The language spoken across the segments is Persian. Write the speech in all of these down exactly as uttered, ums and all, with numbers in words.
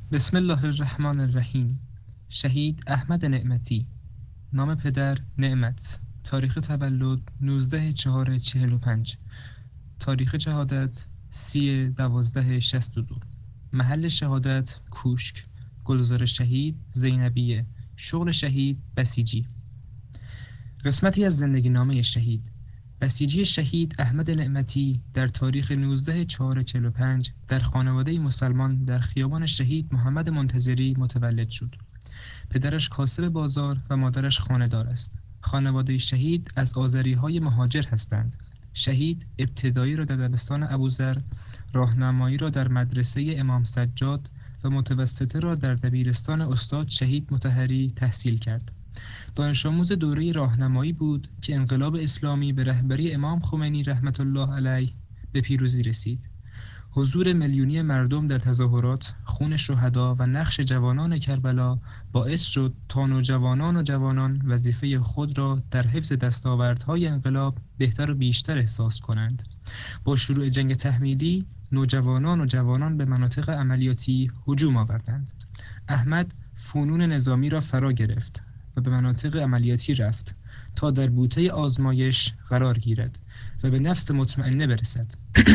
بسم الله الرحمن الرحیم. شهید احمد نعمتی. نام پدر نعمت. تاریخ تولد نوزده چهار چهل و پنج. تاریخ شهادت سی دوازده شست و دو. محل شهادت کوشک. گلزار شهید زینبیه. شغل شهید بسیجی. قسمتی از زندگی نامه شهید. بسیجی شهید احمد نعمتی در تاریخ نوزده چهار چهل و پنج در خانواده مسلمان در خیابان شهید محمد منتظری متولد شد. پدرش کاسب بازار و مادرش خانه‌دار است. خانواده شهید از آذری‌های مهاجر هستند. شهید ابتدایی را در دبستان ابوذر، راهنمایی را در مدرسه امام سجاد و متوسطه را در دبیرستان استاد شهید مطهری تحصیل کرد. دانش آموز دوره راهنمایی بود که انقلاب اسلامی به رهبری امام خمینی رحمت الله علیه به پیروزی رسید. حضور میلیونی مردم در تظاهرات، خون شهدا و نقش جوانان کربلا باعث شد تا نوجوانان و جوانان وظیفه خود را در حفظ دستاوردهای انقلاب بهتر و بیشتر احساس کنند. با شروع جنگ تحمیلی، نوجوانان و جوانان به مناطق عملیاتی هجوم آوردند. احمد فنون نظامی را فرا گرفت و به مناطق عملیاتی رفت تا در بوته آزمایش قرار گیرد و به نفس مطمئنه برسد.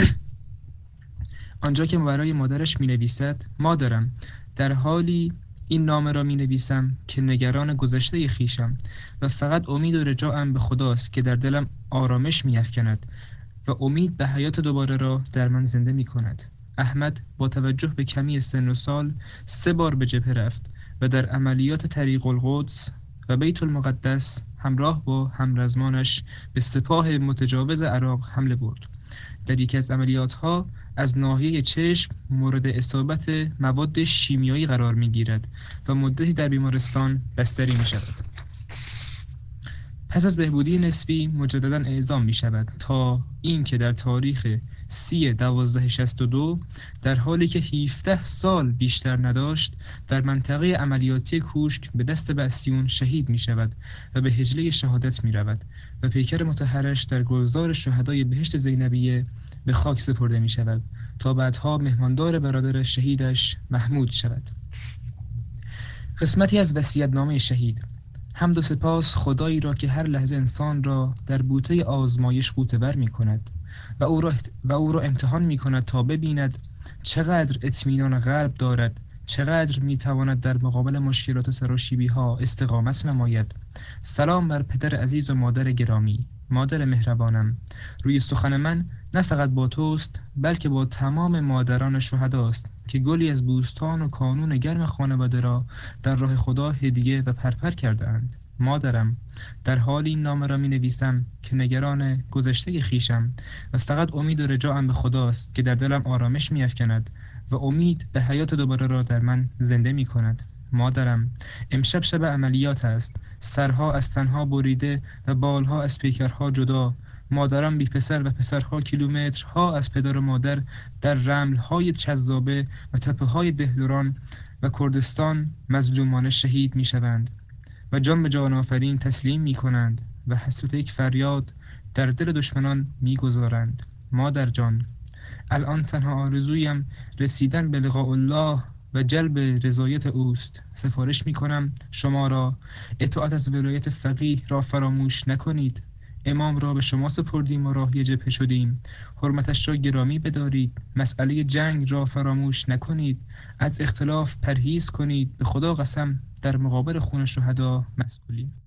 آنجا که برای مادرش می نویسد: مادرم، در حالی این نامه را می نویسم که نگران گذشته خیشم و فقط امید و رجایم به خداست که در دلم آرامش می افکند و امید به حیات دوباره را در من زنده می کند. احمد با توجه به کمی سن و سال سه بار به جبهه رفت و در عملیات طریق القدس و بیت المقدس همراه با همرزمانش به سپاه متجاوز عراق حمله برد. در یکی از عملیاتها از ناحیه چشم مورد اصابت مواد شیمیایی قرار می‌گیرد و مدتی در بیمارستان بستری می‌شود. پس از بهبودی نسبی مجددا اعزام می‌شود تا اینکه در تاریخ سی دوازده شصت و دو در حالی که هفده سال بیشتر نداشت در منطقه عملیاتی کوشک به دست بعثیون شهید می‌شود و به حجله شهادت می‌رود و پیکر مطهرش در گلزار شهدای بهشت زینبیه به خاک سپرده می‌شود تا بعدها مهماندار برادر شهیدش محمود شود. قسمتی از وصیت‌نامه شهید. حمد و سپاس خدایی را که هر لحظه انسان را در بوته آزمایش غوطه‌ور می‌کند و او را و او را امتحان می‌کند تا ببیند چقدر اطمینان قلب دارد، چقدر می‌تواند در مقابل مشکلات و سراشیبی‌ها استقامت نماید. سلام بر پدر عزیز و مادر گرامی، مادر مهربانم. روی سخن من نه فقط با توست بلکه با تمام مادران شهداست که گلی از بوستان و کانون گرم خانواده را در راه خدا هدیه و پرپر کرده اند. مادرم، در حال این نامه را می نویسم که نگران گذشته خیشم و فقط امید و رجایم به خداست که در دلم آرامش می افکند و امید به حیات دوباره را در من زنده می کند. مادرم، امشب شب عملیات است. سرها از تنها بریده و بالها از پیکرها جدا. مادران بی پسر و پسرها کیلومترها از پدر و مادر در رملهای چذابه و تپه‌های دهلوران و کردستان مظلومانه شهید می شوند و جان به جان آفرین تسلیم می کنند و حسرت یک فریاد در دل دشمنان می گذارند. مادر جان، الان تنها آرزویم رسیدن به لقاء الله و جلب رضایت اوست. سفارش می کنم شما را اطاعت از ولایت فقیه را فراموش نکنید. امام را به شما سپردیم و راهی جبهه شدیم. حرمتش را گرامی بدارید. مسئله جنگ را فراموش نکنید. از اختلاف پرهیز کنید. به خدا قسم در مقابل خون شهدا مسئولیم.